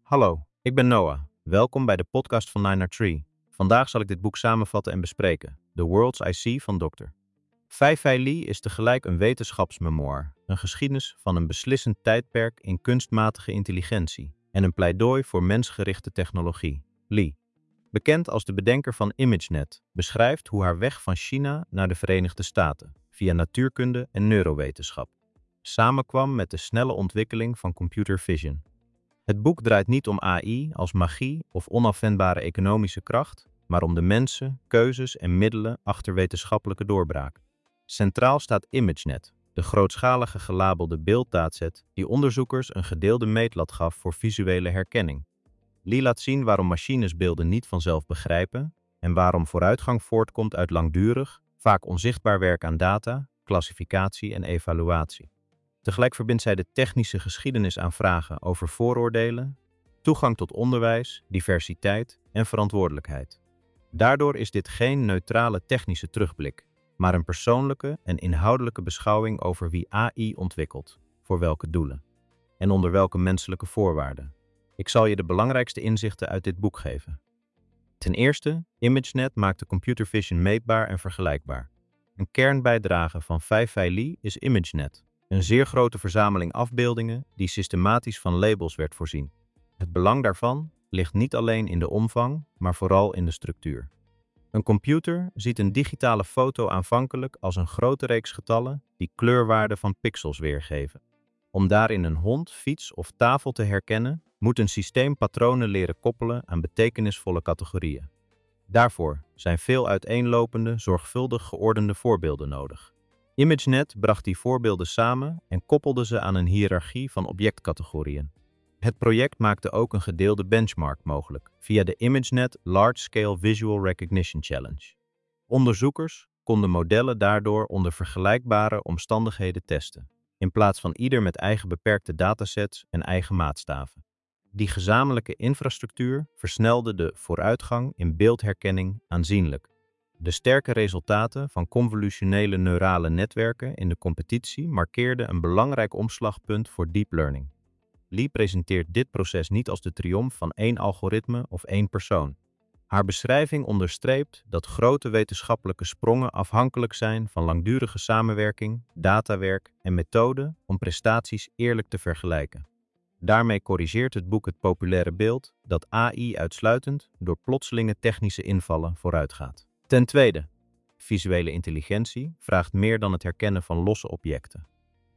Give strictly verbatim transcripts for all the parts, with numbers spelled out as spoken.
Hallo, ik ben Noah. Welkom bij de podcast van Nine Tree. Vandaag zal ik dit boek samenvatten en bespreken. The Worlds I See van dokter Fei-Fei Li is tegelijk een wetenschapsmemoir, een geschiedenis van een beslissend tijdperk in kunstmatige intelligentie en een pleidooi voor mensgerichte technologie. Li, bekend als de bedenker van ImageNet, beschrijft hoe haar weg van China naar de Verenigde Staten, via natuurkunde en neurowetenschap, samenkwam met de snelle ontwikkeling van computer vision. Het boek draait niet om A I als magie of onafwendbare economische kracht, maar om de mensen, keuzes en middelen achter wetenschappelijke doorbraak. Centraal staat ImageNet, de grootschalige gelabelde beelddataset die onderzoekers een gedeelde meetlat gaf voor visuele herkenning. Li laat zien waarom machines beelden niet vanzelf begrijpen en waarom vooruitgang voortkomt uit langdurig, vaak onzichtbaar werk aan data, klassificatie en evaluatie. Tegelijk verbindt zij de technische geschiedenis aan vragen over vooroordelen, toegang tot onderwijs, diversiteit en verantwoordelijkheid. Daardoor is dit geen neutrale technische terugblik, maar een persoonlijke en inhoudelijke beschouwing over wie A I ontwikkelt, voor welke doelen en onder welke menselijke voorwaarden. Ik zal je de belangrijkste inzichten uit dit boek geven. Ten eerste, ImageNet maakt de computer vision meetbaar en vergelijkbaar. Een kernbijdrage van Fei-Fei Li is ImageNet, een zeer grote verzameling afbeeldingen die systematisch van labels werd voorzien. Het belang daarvan ligt niet alleen in de omvang, maar vooral in de structuur. Een computer ziet een digitale foto aanvankelijk als een grote reeks getallen die kleurwaarden van pixels weergeven. Om daarin een hond, fiets of tafel te herkennen, moet een systeem patronen leren koppelen aan betekenisvolle categorieën. Daarvoor zijn veel uiteenlopende, zorgvuldig geordende voorbeelden nodig. ImageNet bracht die voorbeelden samen en koppelde ze aan een hiërarchie van objectcategorieën. Het project maakte ook een gedeelde benchmark mogelijk via de ImageNet Large Scale Visual Recognition Challenge. Onderzoekers konden modellen daardoor onder vergelijkbare omstandigheden testen, in plaats van ieder met eigen beperkte datasets en eigen maatstaven. Die gezamenlijke infrastructuur versnelde de vooruitgang in beeldherkenning aanzienlijk. De sterke resultaten van convolutionele neurale netwerken in de competitie markeerden een belangrijk omslagpunt voor deep learning. Li presenteert dit proces niet als de triomf van één algoritme of één persoon. Haar beschrijving onderstreept dat grote wetenschappelijke sprongen afhankelijk zijn van langdurige samenwerking, datawerk en methoden om prestaties eerlijk te vergelijken. Daarmee corrigeert het boek het populaire beeld dat A I uitsluitend door plotselinge technische invallen vooruitgaat. Ten tweede, visuele intelligentie vraagt meer dan het herkennen van losse objecten.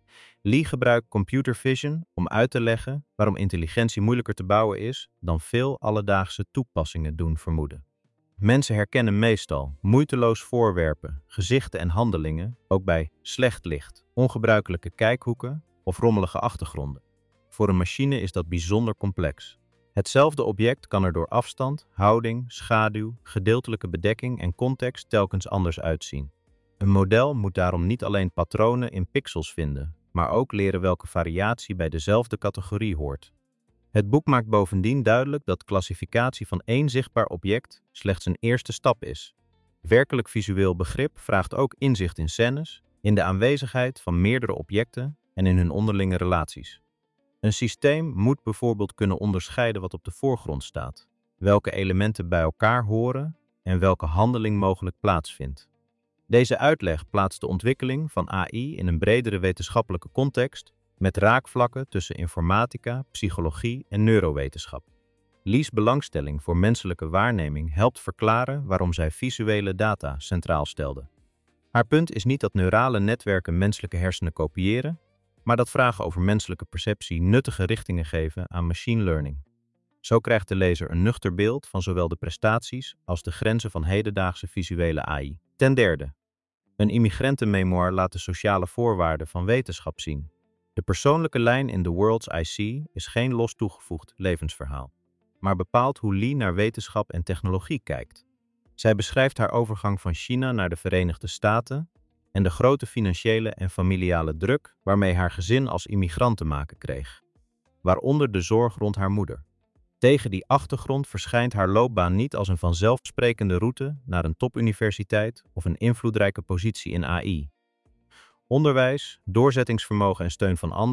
Li gebruikt computer vision om uit te leggen waarom intelligentie moeilijker te bouwen is dan veel alledaagse toepassingen doen vermoeden. Mensen herkennen meestal moeiteloos voorwerpen, gezichten en handelingen, ook bij slecht licht, ongebruikelijke kijkhoeken of rommelige achtergronden. Voor een machine is dat bijzonder complex. Hetzelfde object kan er door afstand, houding, schaduw, gedeeltelijke bedekking en context telkens anders uitzien. Een model moet daarom niet alleen patronen in pixels vinden, maar ook leren welke variatie bij dezelfde categorie hoort. Het boek maakt bovendien duidelijk dat klassificatie van één zichtbaar object slechts een eerste stap is. Werkelijk visueel begrip vraagt ook inzicht in scènes, in de aanwezigheid van meerdere objecten en in hun onderlinge relaties. Een systeem moet bijvoorbeeld kunnen onderscheiden wat op de voorgrond staat, welke elementen bij elkaar horen en welke handeling mogelijk plaatsvindt. Deze uitleg plaatst de ontwikkeling van A I in een bredere wetenschappelijke context met raakvlakken tussen informatica, psychologie en neurowetenschap. Li's belangstelling voor menselijke waarneming helpt verklaren waarom zij visuele data centraal stelde. Haar punt is niet dat neurale netwerken menselijke hersenen kopiëren, maar dat vragen over menselijke perceptie nuttige richtingen geven aan machine learning. Zo krijgt de lezer een nuchter beeld van zowel de prestaties als de grenzen van hedendaagse visuele A I. Ten derde, een immigrantenmemoir laat de sociale voorwaarden van wetenschap zien. De persoonlijke lijn in The Worlds I See is geen los toegevoegd levensverhaal, maar bepaalt hoe Li naar wetenschap en technologie kijkt. Zij beschrijft haar overgang van China naar de Verenigde Staten en de grote financiële en familiale druk waarmee haar gezin als immigrant te maken kreeg, waaronder de zorg rond haar moeder. Tegen die achtergrond verschijnt haar loopbaan niet als een vanzelfsprekende route naar een topuniversiteit of een invloedrijke positie in A I. Onderwijs, doorzettingsvermogen en steun van anderen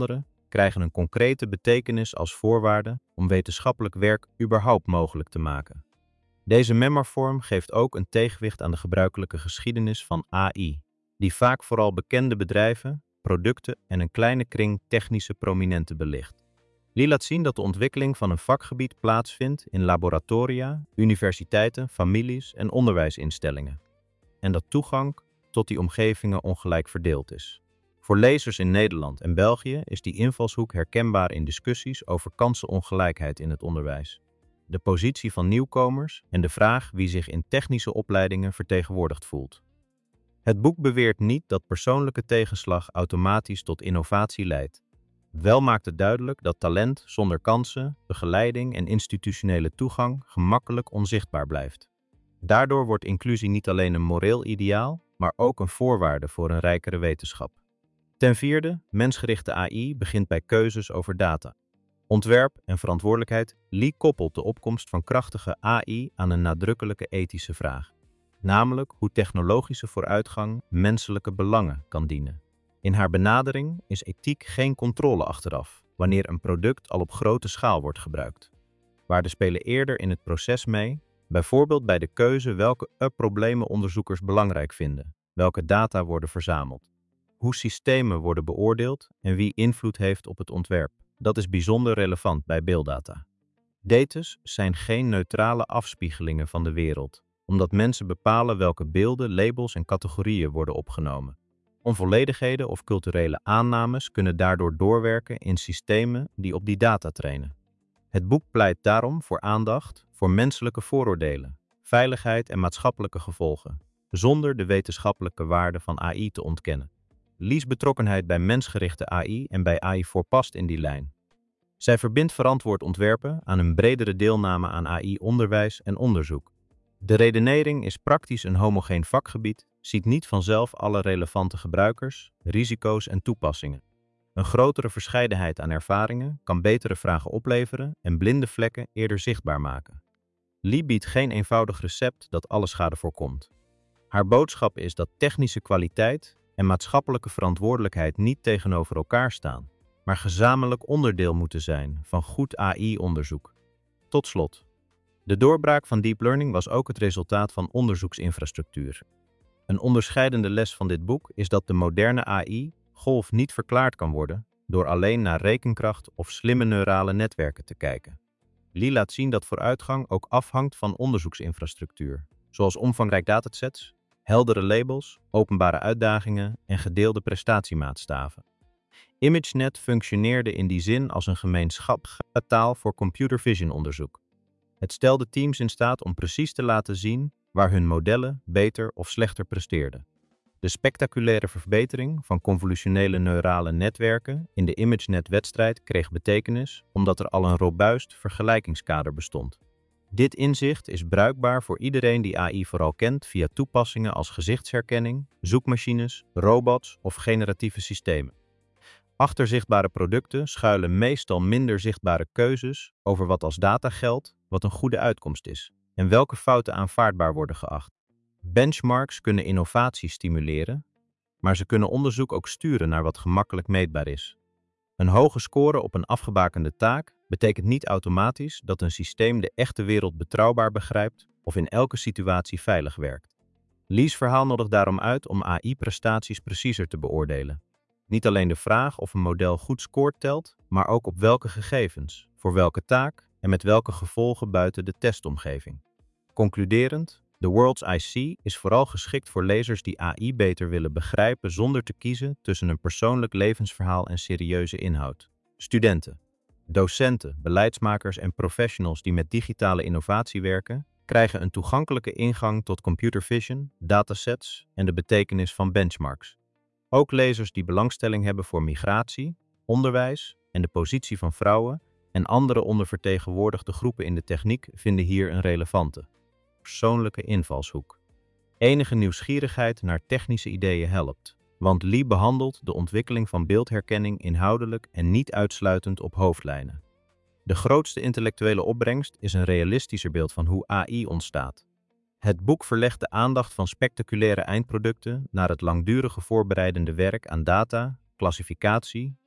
krijgen een concrete betekenis als voorwaarde om wetenschappelijk werk überhaupt mogelijk te maken. Deze memoirvorm geeft ook een tegenwicht aan de gebruikelijke geschiedenis van A I, die vaak vooral bekende bedrijven, producten en een kleine kring technische prominenten belicht. Lee laat zien dat de ontwikkeling van een vakgebied plaatsvindt in laboratoria, universiteiten, families en onderwijsinstellingen, en dat toegang tot die omgevingen ongelijk verdeeld is. Voor lezers in Nederland en België is die invalshoek herkenbaar in discussies over kansenongelijkheid in het onderwijs, de positie van nieuwkomers en de vraag wie zich in technische opleidingen vertegenwoordigd voelt. Het boek beweert niet dat persoonlijke tegenslag automatisch tot innovatie leidt. Wel maakt het duidelijk dat talent zonder kansen, begeleiding en institutionele toegang gemakkelijk onzichtbaar blijft. Daardoor wordt inclusie niet alleen een moreel ideaal, maar ook een voorwaarde voor een rijkere wetenschap. Ten vierde, mensgerichte A I begint bij keuzes over data. Ontwerp en verantwoordelijkheid. Lee koppelt de opkomst van krachtige A I aan een nadrukkelijke ethische vraag, namelijk hoe technologische vooruitgang menselijke belangen kan dienen. In haar benadering is ethiek geen controle achteraf, wanneer een product al op grote schaal wordt gebruikt. Waarden spelen eerder in het proces mee, bijvoorbeeld bij de keuze welke problemen onderzoekers belangrijk vinden, welke data worden verzameld, hoe systemen worden beoordeeld en wie invloed heeft op het ontwerp. Dat is bijzonder relevant bij beelddata. Datas zijn geen neutrale afspiegelingen van de wereld, omdat mensen bepalen welke beelden, labels en categorieën worden opgenomen. Onvolledigheden of culturele aannames kunnen daardoor doorwerken in systemen die op die data trainen. Het boek pleit daarom voor aandacht voor menselijke vooroordelen, veiligheid en maatschappelijke gevolgen, zonder de wetenschappelijke waarde van A I te ontkennen. Lee's betrokkenheid bij mensgerichte A I en bij A I voor past in die lijn. Zij verbindt verantwoord ontwerpen aan een bredere deelname aan A I-onderwijs en onderzoek. De redenering is praktisch een homogeen vakgebied, ziet niet vanzelf alle relevante gebruikers, risico's en toepassingen. Een grotere verscheidenheid aan ervaringen kan betere vragen opleveren en blinde vlekken eerder zichtbaar maken. Lee biedt geen eenvoudig recept dat alle schade voorkomt. Haar boodschap is dat technische kwaliteit en maatschappelijke verantwoordelijkheid niet tegenover elkaar staan, maar gezamenlijk onderdeel moeten zijn van goed A I-onderzoek. Tot slot. De doorbraak van deep learning was ook het resultaat van onderzoeksinfrastructuur. Een onderscheidende les van dit boek is dat de moderne A I-golf niet verklaard kan worden door alleen naar rekenkracht of slimme neurale netwerken te kijken. Lee laat zien dat vooruitgang ook afhangt van onderzoeksinfrastructuur, zoals omvangrijk datasets, heldere labels, openbare uitdagingen en gedeelde prestatiemaatstaven. ImageNet functioneerde in die zin als een gemeenschappelijke taal voor computer vision onderzoek. Het stelde teams in staat om precies te laten zien waar hun modellen beter of slechter presteerden. De spectaculaire verbetering van convolutionele neurale netwerken in de ImageNet-wedstrijd kreeg betekenis omdat er al een robuust vergelijkingskader bestond. Dit inzicht is bruikbaar voor iedereen die A I vooral kent via toepassingen als gezichtsherkenning, zoekmachines, robots of generatieve systemen. Achter zichtbare producten schuilen meestal minder zichtbare keuzes over wat als data geldt, wat een goede uitkomst is, en welke fouten aanvaardbaar worden geacht. Benchmarks kunnen innovatie stimuleren, maar ze kunnen onderzoek ook sturen naar wat gemakkelijk meetbaar is. Een hoge score op een afgebakende taak betekent niet automatisch dat een systeem de echte wereld betrouwbaar begrijpt of in elke situatie veilig werkt. Lee's verhaal nodigt daarom uit om A I-prestaties preciezer te beoordelen. Niet alleen de vraag of een model goed scoort telt, maar ook op welke gegevens, voor welke taak en met welke gevolgen buiten de testomgeving. Concluderend, The World's I C is vooral geschikt voor lezers die A I beter willen begrijpen zonder te kiezen tussen een persoonlijk levensverhaal en serieuze inhoud. Studenten, docenten, beleidsmakers en professionals die met digitale innovatie werken, krijgen een toegankelijke ingang tot computer vision, datasets en de betekenis van benchmarks. Ook lezers die belangstelling hebben voor migratie, onderwijs en de positie van vrouwen en andere ondervertegenwoordigde groepen in de techniek vinden hier een relevante, persoonlijke invalshoek. Enige nieuwsgierigheid naar technische ideeën helpt, want Lee behandelt de ontwikkeling van beeldherkenning inhoudelijk en niet uitsluitend op hoofdlijnen. De grootste intellectuele opbrengst is een realistischer beeld van hoe A I ontstaat. Het boek verlegt de aandacht van spectaculaire eindproducten naar het langdurige voorbereidende werk aan data, klassificatie,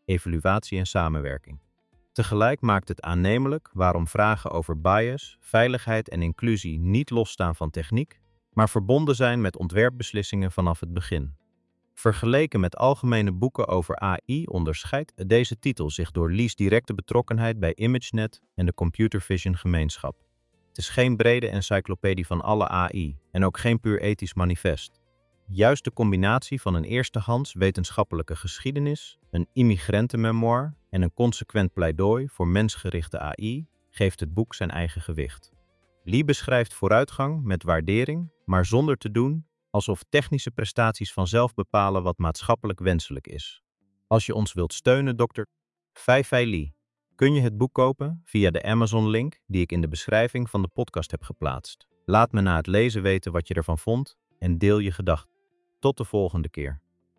evaluatie en samenwerking. Tegelijk maakt het aannemelijk waarom vragen over bias, veiligheid en inclusie niet losstaan van techniek, maar verbonden zijn met ontwerpbeslissingen vanaf het begin. Vergeleken met algemene boeken over A I onderscheidt deze titel zich door Lee's directe betrokkenheid bij ImageNet en de computer vision gemeenschap. Het is geen brede encyclopedie van alle A I en ook geen puur ethisch manifest. Juist de combinatie van een eerstehands wetenschappelijke geschiedenis, een immigrantenmemoir en een consequent pleidooi voor mensgerichte A I geeft het boek zijn eigen gewicht. Lee beschrijft vooruitgang met waardering, maar zonder te doen alsof technische prestaties vanzelf bepalen wat maatschappelijk wenselijk is. Als je ons wilt steunen, dokter Fei-Fei Lee, kun je het boek kopen via de Amazon-link die ik in de beschrijving van de podcast heb geplaatst. Laat me na het lezen weten wat je ervan vond en deel je gedachten. Tot de volgende keer.